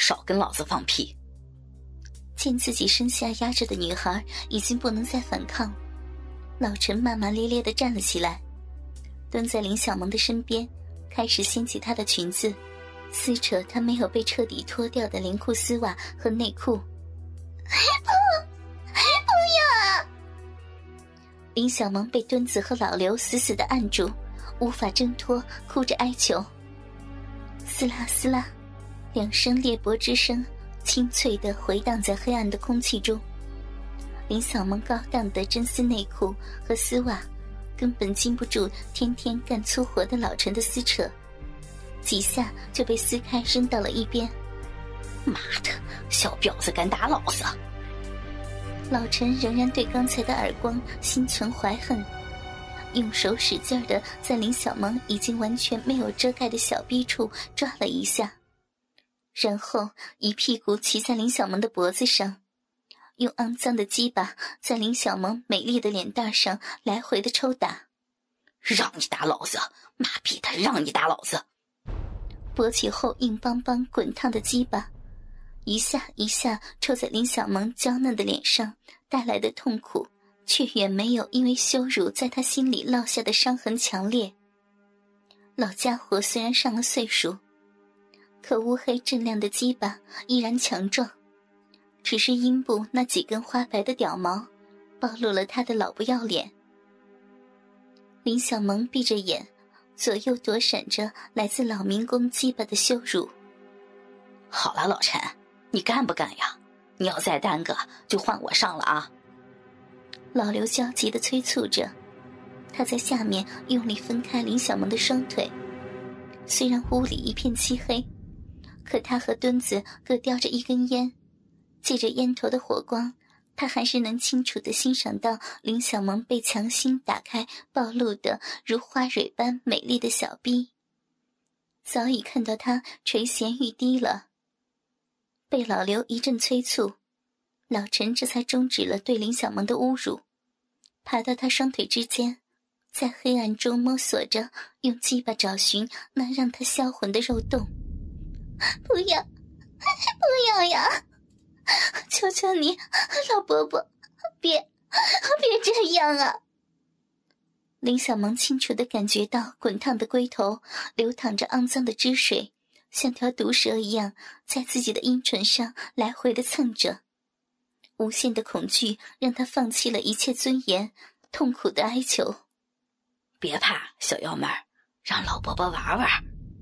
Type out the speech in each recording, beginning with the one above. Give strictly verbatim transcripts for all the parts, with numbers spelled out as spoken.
少跟老子放屁。 见自己身下压着的女孩已经不能再反抗，老陈骂骂咧咧地站了起来，蹲在林小萌的身边，开始掀起她的裙子，撕扯她没有被彻底脱掉的连裤丝袜和内裤。不，不要！林小萌被墩子和老刘死死地按住，无法挣脱，哭着哀求。撕拉撕拉，两声裂帛之声清脆地回荡在黑暗的空气中。林小萌高档的真丝内裤和丝袜根本经不住天天干粗活的老陈的撕扯，几下就被撕开扔到了一边。 妈的，小婊子敢打老子！ 老陈仍然对刚才的耳光心存怀恨，用手使劲地在林小萌已经完全没有遮盖的小臂处抓了一下，然后一屁股骑在林小萌的脖子上，用肮脏的鸡巴在林小萌美丽的脸蛋上来回的抽打。 让你打老子，妈逼的，让你打老子！ 勃起后硬邦邦滚烫的鸡巴一下一下抽在林小萌娇嫩的脸上，带来的痛苦却远没有因为羞辱在他心里落下的伤痕强烈。老家伙虽然上了岁数，可乌黑锃亮的鸡巴依然强壮，只是阴部那几根花白的屌毛暴露了他的老不要脸。林小萌闭着眼，左右躲闪着来自老民工鸡巴的羞辱。 好了，老陈，你干不干呀？你要再耽搁就换我上了啊！ 老刘焦急地催促着，他在下面用力分开林小萌的双腿。虽然屋里一片漆黑，可他和墩子各叼着一根烟，借着烟头的火光，他还是能清楚地欣赏到林小萌被强行打开暴露的如花蕊般美丽的小臂，早已看到她垂涎欲滴了。被老刘一阵催促，老陈这才终止了对林小萌的侮辱，爬到她双腿之间，在黑暗中摸索着，用鸡巴找寻那让她销魂的肉洞。不要，不要呀！求求你，老伯伯，别，别这样啊！林小萌清楚地感觉到滚烫的龟头流淌着肮脏的汁水，像条毒蛇一样在自己的阴唇上来回地蹭着。无限的恐惧让她放弃了一切尊严，痛苦地哀求： 别怕，小幺妹儿，让老伯伯玩玩。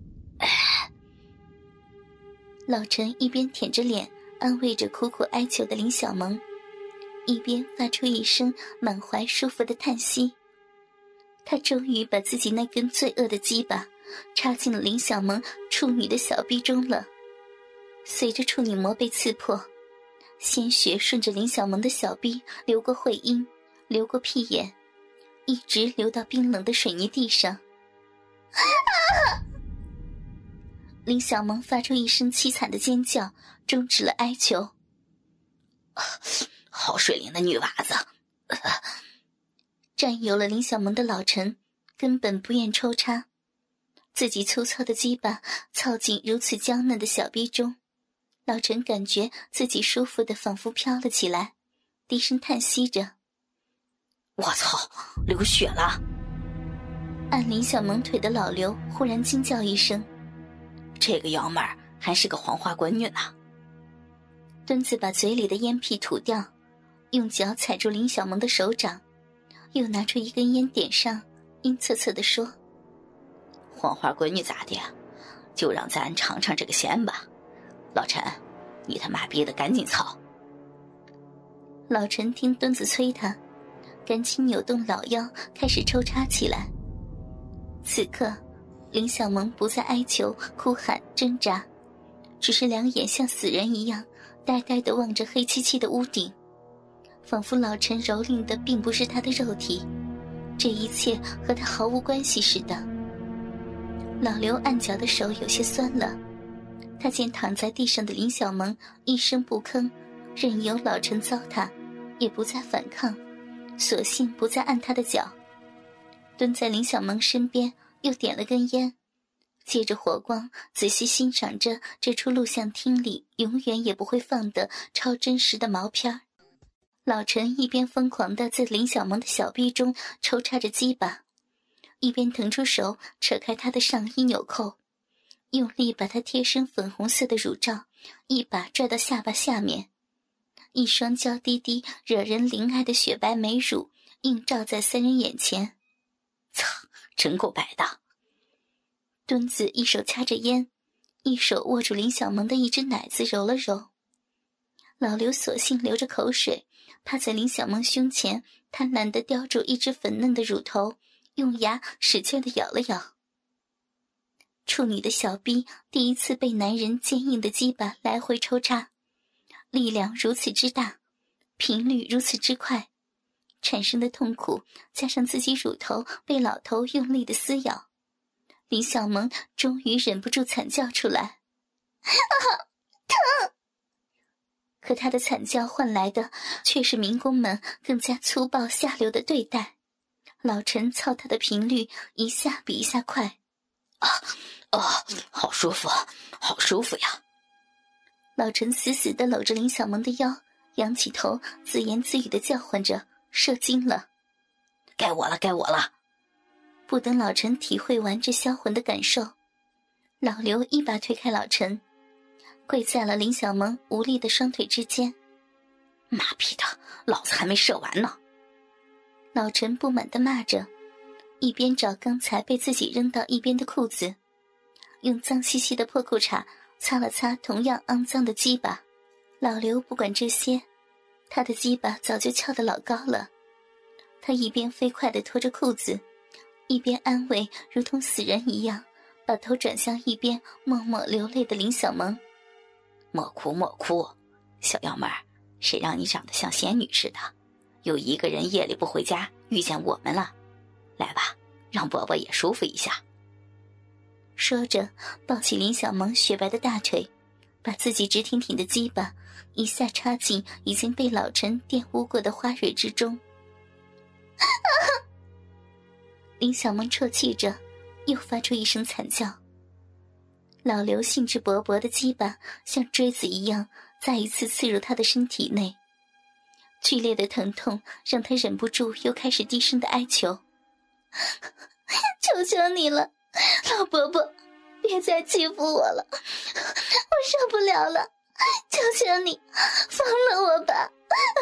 老陈一边舔着脸安慰着苦苦哀求的林小萌，一边发出一声满怀舒服的叹息。他终于把自己那根罪恶的鸡巴插进了林小萌处女的小臂中了。随着处女膜被刺破，鲜血顺着林小萌的小臂流过会阴，流过屁眼，一直流到冰冷的水泥地上。啊！林小萌发出一声凄惨的尖叫，终止了哀求。 好水灵的女娃子！ 占有了林小萌的老陈根本不愿抽插，自己粗糙的鸡巴操进如此娇嫩的小逼中，老陈感觉自己舒服的仿佛飘了起来，低声叹息着： 我操，流血了！ 按林小萌腿的老刘忽然惊叫一声： 这个幺妹儿还是个黄花闺女呢！ 墩子把嘴里的烟屁吐掉，用脚踩住林小萌的手掌，又拿出一根烟点上，阴恻恻地说： 黄花闺女咋的，就让咱尝尝这个鲜吧。老陈，你他妈逼的赶紧操！ 老陈听墩子催他，赶紧扭动老腰开始抽插起来。此刻林小萌不再哀求、哭喊、挣扎，只是两眼像死人一样呆呆地望着黑漆漆的屋顶，仿佛老陈蹂躏的并不是他的肉体，这一切和他毫无关系似的。老刘按脚的手有些酸了，他见躺在地上的林小萌一声不吭，任由老陈糟蹋，也不再反抗，索性不再按他的脚，蹲在林小萌身边又点了根烟， 借着火光仔细欣赏着这出录像厅里永远也不会放的超真实的毛片。老陈一边疯狂地在林小萌的小臂中抽插着鸡巴，一边腾出手扯开她的上衣纽扣，用力把她贴身粉红色的乳罩一把拽到下巴下面，一双娇滴滴惹人怜爱的雪白美乳映照在三人眼前。 操，真够白的。 墩子一手掐着烟，一手握住林小萌的一只奶子揉了揉。老刘索性流着口水，趴在林小萌胸前，贪婪地叼住一只粉嫩的乳头，用牙使劲地咬了咬。处女的小臂第一次被男人坚硬的鸡巴来回抽插，力量如此之大，频率如此之快，产生的痛苦加上自己乳头被老头用力的撕咬，林小萌终于忍不住惨叫出来。啊，疼！可她的惨叫换来的却是民工们更加粗暴下流的对待。老陈操她的频率一下比一下快。 啊啊，好舒服，好舒服呀！ 老陈死死地搂着林小萌的腰，仰起头自言自语地叫唤着，射精了。 该我了，该我了！ 不等老陈体会完这销魂的感受，老刘一把推开老陈，跪在了林小萌无力的双腿之间。 妈逼的，老子还没射完呢！ 老陈不满地骂着，一边找刚才被自己扔到一边的裤子，用脏兮兮的破裤衩擦了擦同样肮脏的鸡巴。老刘不管这些，他的鸡巴早就翘得老高了。他一边飞快地脱着裤子，一边安慰如同死人一样把头转向一边默默流泪的林小萌。 莫哭莫哭，小幺妹儿，谁让你长得像仙女似的，有一个人夜里不回家遇见我们了，来吧，让伯伯也舒服一下。 说着抱起林小萌雪白的大腿，把自己直挺挺的鸡巴一下插进已经被老陈玷污过的花蕊之中。林小萌啜泣着又发出一声惨叫。老刘兴致勃勃的鸡巴像锥子一样再一次刺入他的身体内，剧烈的疼痛让他忍不住又开始低声的哀求。求求你了，老伯伯，别再欺负我了，我受不了了，求求你放了我吧。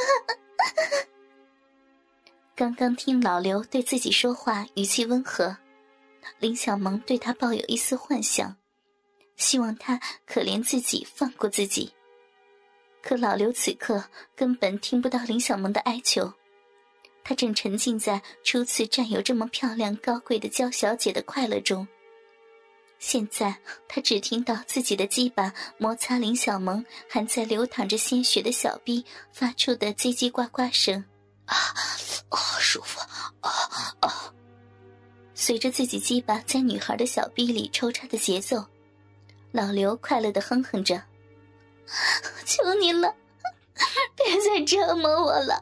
刚刚听老刘对自己说话语气温和，林小萌对他抱有一丝幻想，希望他可怜自己放过自己。可老刘此刻根本听不到林小萌的哀求，他正沉浸在初次占有这么漂亮高贵的娇小姐的快乐中。现在他只听到自己的鸡巴摩擦林小萌还在流淌着鲜血的小臂发出的叽叽呱呱声。 啊，哦，舒服，啊啊！ 随着自己鸡巴在女孩的小臂里抽插的节奏，老刘快乐地哼哼着：“求你了，别再折磨我了。”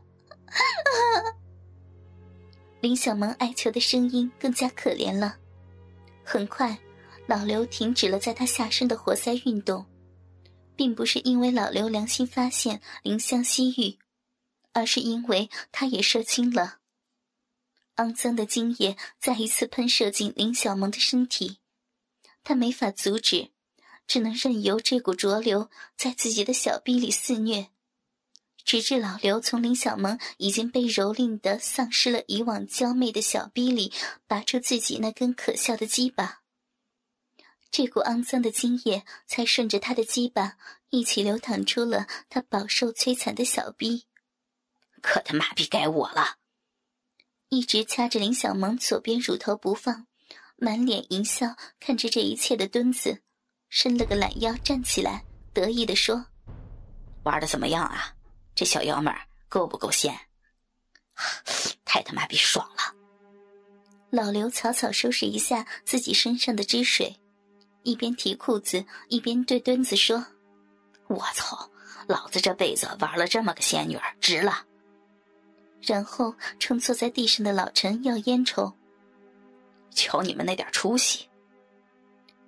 林小萌哀求的声音更加可怜了。很快，老刘停止了在他下身的活塞运动，并不是因为老刘良心发现怜香惜玉，而是因为他也射精了。肮脏的精液再一次喷射进林小萌的身体，他没法阻止，只能任由这股浊流在自己的小臂里肆虐，直至老刘从林小萌已经被蹂躏的丧失了以往娇媚的小臂里拔出自己那根可笑的鸡巴。这股肮脏的精液才顺着他的鸡巴一起流淌出了他饱受摧残的小臂。 可他妈逼该我了！ 一直掐着林小萌左边乳头不放，满脸淫笑看着这一切的墩子，伸了个懒腰站起来，得意地说：“ 玩得怎么样啊？这小幺妹儿够不够鲜？太他妈逼爽了！” 老刘草草收拾一下自己身上的汁水，一边提裤子一边对墩子说：“ 我操，老子这辈子玩了这么个仙女儿，值了！” 然后冲坐在地上的老陈要烟抽。 瞧你们那点出息！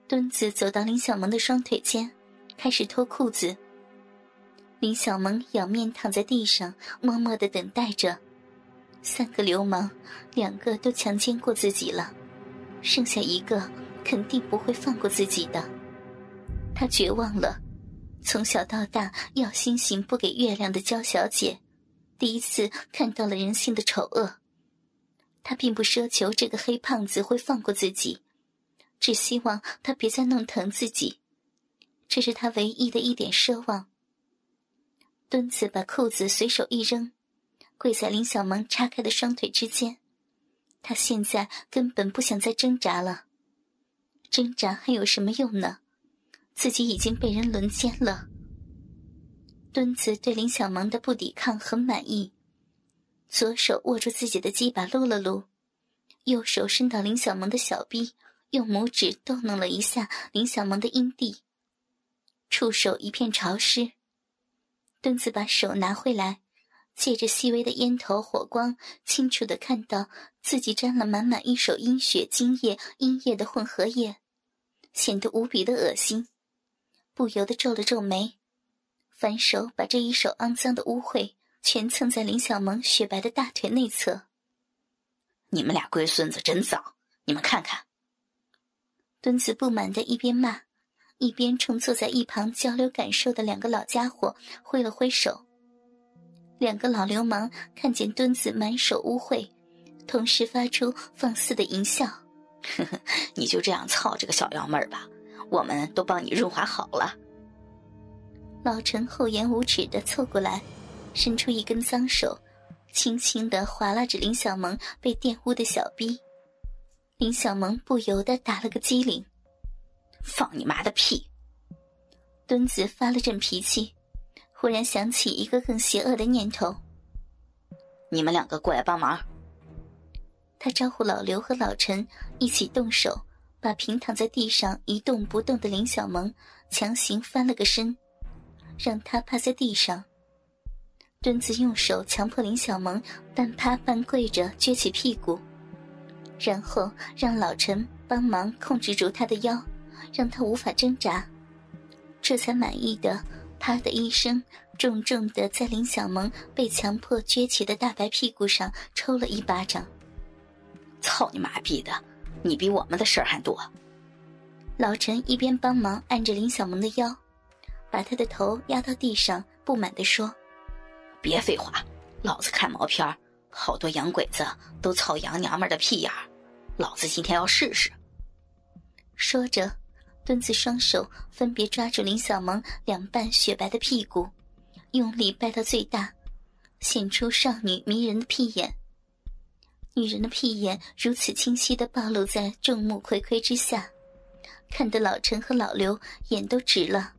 墩子走到林小萌的双腿间，开始脱裤子。林小萌仰面躺在地上，默默地等待着。三个流氓，两个都强奸过自己了，剩下一个肯定不会放过自己的。他绝望了，从小到大要星星不给月亮的娇小姐，第一次看到了人性的丑恶。他并不奢求这个黑胖子会放过自己，只希望他别再弄疼自己，这是他唯一的一点奢望。墩子把裤子随手一扔，跪在林小萌叉开的双腿之间。他现在根本不想再挣扎了，挣扎还有什么用呢？自己已经被人轮奸了。墩子对林小萌的不抵抗很满意，左手握住自己的鸡巴撸了撸，右手伸到林小萌的小臂，用拇指逗弄了一下林小萌的阴蒂，触手一片潮湿。墩子把手拿回来，借着细微的烟头火光，清楚地看到自己沾了满满一手阴血、精液、阴液的混合液，显得无比的恶心，不由得皱了皱眉，反手把这一手肮脏的污秽全蹭在林小萌雪白的大腿内侧。 你们俩龟孙子真脏，你们看看。 墩子不满地一边骂，一边冲坐在一旁交流感受的两个老家伙挥了挥手。两个老流氓看见墩子满手污秽，同时发出放肆的淫笑。 呵呵，你就这样操这个小幺妹儿吧，我们都帮你润滑好了。 老陈厚颜无耻地凑过来，伸出一根脏手，轻轻地划拉着林小萌被玷污的小逼。林小萌不由得打了个激灵。 放你妈的屁！ 墩子发了阵脾气，忽然想起一个更邪恶的念头。 你们两个过来帮忙。 他招呼老刘和老陈一起动手，把平躺在地上一动不动的林小萌强行翻了个身，让他趴在地上。墩子用手强迫林小萌半趴半跪着撅起屁股，然后让老陈帮忙控制住他的腰，让他无法挣扎，这才满意的啪的一声重重的在林小萌被强迫撅起的大白屁股上抽了一巴掌。 操你妈逼的，你比我们的事儿还多。 老陈一边帮忙按着林小萌的腰，把他的头压到地上，不满地说： 别废话，老子看毛片，好多洋鬼子都操洋娘们的屁眼儿，老子今天要试试。 说着，墩子双手分别抓住林小萌两半雪白的屁股，用力掰到最大，显出少女迷人的屁眼。女人的屁眼如此清晰地暴露在众目睽睽之下，看得老陈和老刘眼都直了。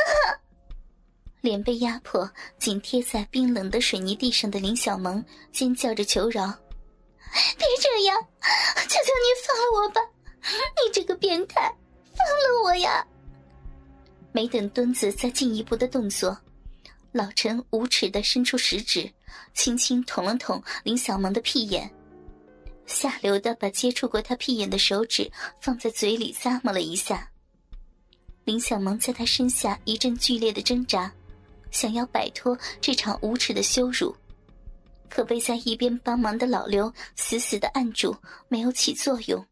脸被压迫，紧贴在冰冷的水泥地上的林小萌尖叫着求饶：别这样，求求你放了我吧，你这个变态，放了我呀！没等墩子再进一步的动作，老陈无耻地伸出食指，轻轻捅了捅林小萌的屁眼，下流地把接触过他屁眼的手指放在嘴里咂摸了一下。林小萌在他身下一阵剧烈的挣扎，想要摆脱这场无耻的羞辱，可被在一边帮忙的老刘死死地按住，没有起作用。